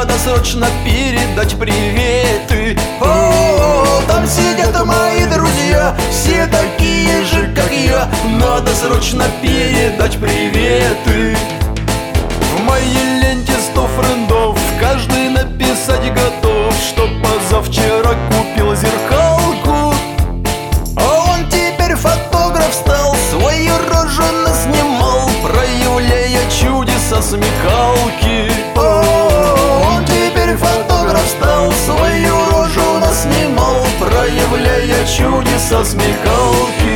надо срочно передать приветы. О, там сидят мои друзья, все такие же, как я. Надо срочно передать приветы. В моей ленте 100 френдов, каждый написать готов, что позавчера купил зеркалку. А он теперь фотограф стал, свою рожу наснимал, проявляя чудеса смекалки. О, он теперь фотограф стал, свою рожу наснимал, проявляя чудеса смекалки.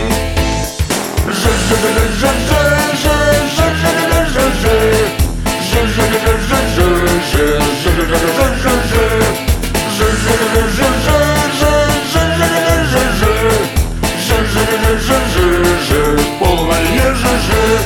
Полное ЖЖ.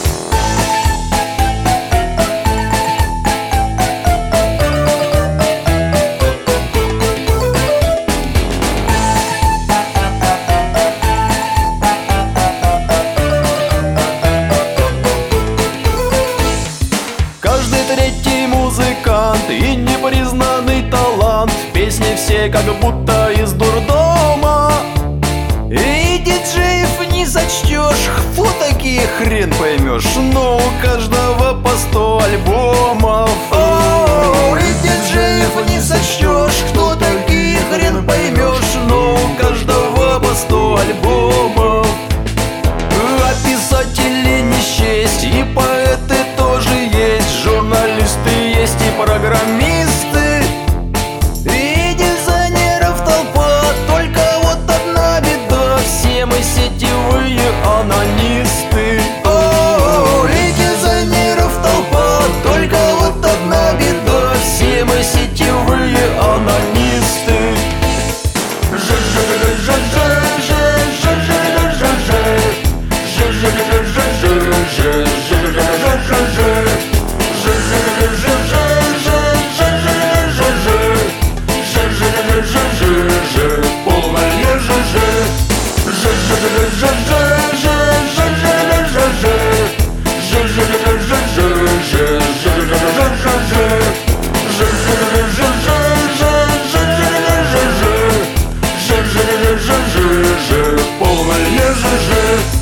Каждый третий музыкант и непризнанный талант, песни все как будто из дурдома. И диджеев не зачтешь, кто такие, хрен поймешь, но у каждого по 100 альбомов. О, и диджеев не зачтешь, кто такие, хрен поймешь, но у каждого по 100 альбомов. А писатели не счесть, и поэты тоже есть, журналисты есть и программисты, и дизайнеров толпа. Только вот одна беда, все мы сетевые анонисты. О, и дизайнеров толпа, только вот одна беда, все мы сетевые анонисты. Полное ЖЖ. Полное ЖЖ.